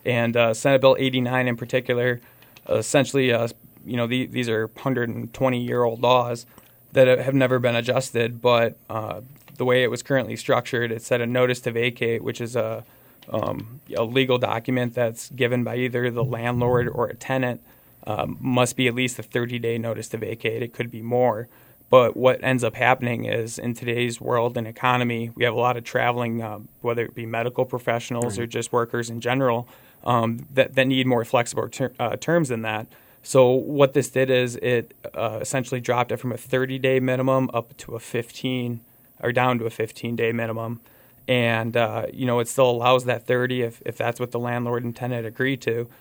And Senate Bill 89 in particular, essentially, these are 120-year-old laws that have never been adjusted, but the way it was currently structured, it said a notice to vacate, which is a legal document that's given by either the landlord or a tenant, must be at least a 30-day notice to vacate. It could be more. But what ends up happening is in today's world and economy, we have a lot of traveling, whether it be medical professionals or just workers in general, that need more flexible terms than that. So what this did is it essentially dropped it from a 30-day minimum up to a 15 or down to a 15-day minimum. And, it still allows that 30 if that's what the landlord and tenant agree to.